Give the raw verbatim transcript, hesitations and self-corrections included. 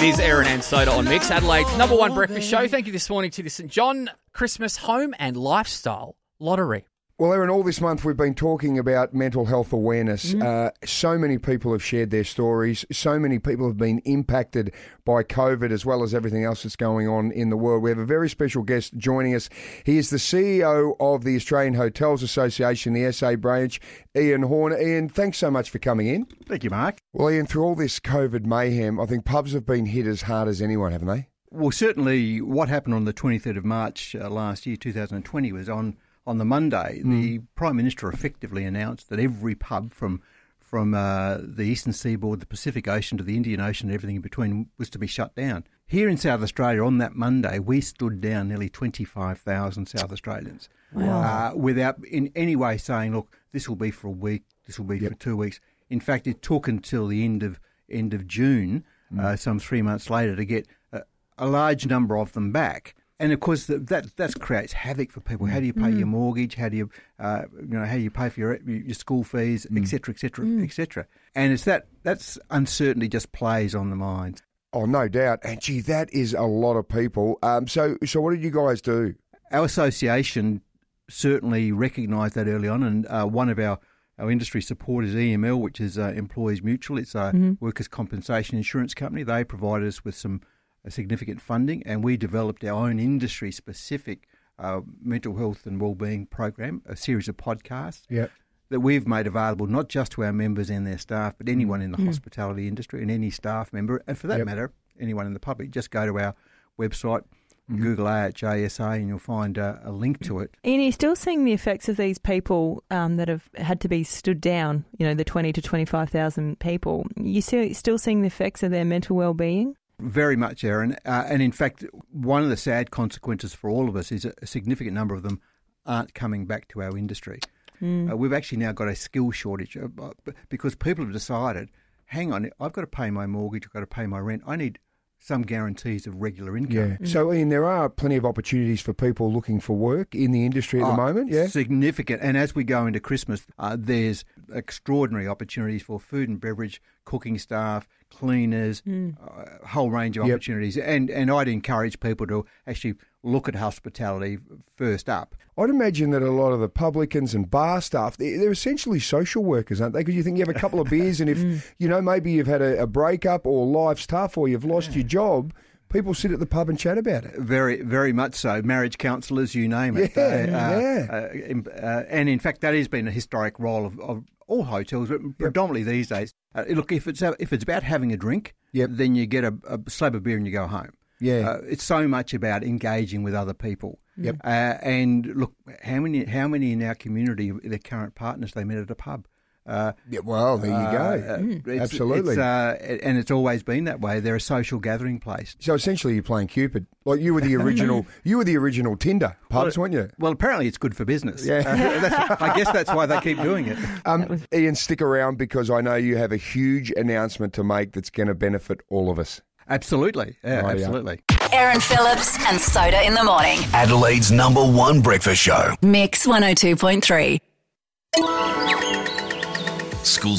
It is Aaron and Soda on Mix, Adelaide's number one breakfast show. Thank you this morning to the St John Christmas Home and Lifestyle Lottery. Well, Aaron, all this month we've been talking about mental health awareness. Mm. Uh, so many people have shared their stories. So many people have been impacted by COVID as well as everything else that's going on in the world. We have a very special guest joining us. He is the C E O of the Australian Hotels Association, the S A branch, Ian Horner. Ian, thanks so much for coming in. Thank you, Mark. Well, Ian, through all this COVID mayhem, I think pubs have been hit as hard as anyone, haven't they? Well, certainly what happened on the twenty-third of March uh, last year, two thousand twenty, was on... On the Monday, mm. the Prime Minister effectively announced that every pub from from uh, the eastern seaboard, the Pacific Ocean to the Indian Ocean and everything in between was to be shut down. Here in South Australia on that Monday, we stood down nearly twenty-five thousand South Australians wow. uh, without in any way saying, look, this will be for a week, this will be yep. for two weeks. In fact, it took until the end of end of June, mm. uh, some three months later, to get a, a large number of them back. And of course, that that creates havoc for people. How do you pay mm. your mortgage? How do you, uh, you know, how do you pay for your your school fees, et cetera, et cetera, et cetera? And it's that that's uncertainty just plays on the minds. Oh, no doubt. And gee, that is a lot of people. Um, so so what did you guys do? Our association certainly recognised that early on, and uh, one of our our industry support is E M L, which is uh, Employees Mutual. It's a mm-hmm. workers' compensation insurance company. They provided us with some a significant funding, and we developed our own industry-specific uh, mental health and wellbeing program, a series of podcasts yep. that we've made available not just to our members and their staff, but anyone in the mm. hospitality industry and any staff member, and for that yep. matter, anyone in the public. Just go to our website, mm-hmm. Google A H A S A, and you'll find uh, a link to it. Ian, are you still seeing the effects of these people um, that have had to be stood down, you know, the twenty to twenty-five thousand people? You see, still seeing the effects of their mental well-being? Very much, Aaron. Uh, and in fact, one of the sad consequences for all of us is a, a significant number of them aren't coming back to our industry. Mm. Uh, we've actually now got a skill shortage uh, because people have decided, hang on, I've got to pay my mortgage, I've got to pay my rent. I need some guarantees of regular income. Yeah. Mm. So, Ian, there are plenty of opportunities for people looking for work in the industry at oh, the moment, yeah? Significant. And as we go into Christmas, uh, there's extraordinary opportunities for food and beverage, cooking staff, cleaners, mm. uh, a whole range of yep. opportunities. And and I'd encourage people to actually look at hospitality first up. I'd imagine that a lot of the publicans and bar staff, they're, they're essentially social workers, aren't they? Because you think you have a couple of beers and if, mm. you know, maybe you've had a, a breakup or life's tough or you've lost yeah. your job, people sit at the pub and chat about it. Very, very much so. Marriage counsellors, you name it. Yeah, uh, yeah. Uh, uh, and in fact, that has been a historic role of, of all hotels, but predominantly yep. these days. Uh, look, if it's if it's about having a drink, yep. then you get a, a slab of beer and you go home. Yeah, uh, it's so much about engaging with other people. Yep. Uh, and look, how many how many in our community, their current partners, they met at a pub. Uh, yeah, well, there you go. Uh, mm. it's, Absolutely. It's, uh, and it's always been that way. They're a social gathering place. So essentially you're playing Cupid. Like you were the original you were the original Tinder pubs, well, weren't you? Well, apparently it's good for business. Yeah. Uh, that's, I guess that's why they keep doing it. Um, Ian, stick around because I know you have a huge announcement to make that's going to benefit all of us. Absolutely. Yeah, right, absolutely. Yeah. Aaron Phillips and Soda in the morning. Adelaide's number one breakfast show. Mix one oh two point three. Schools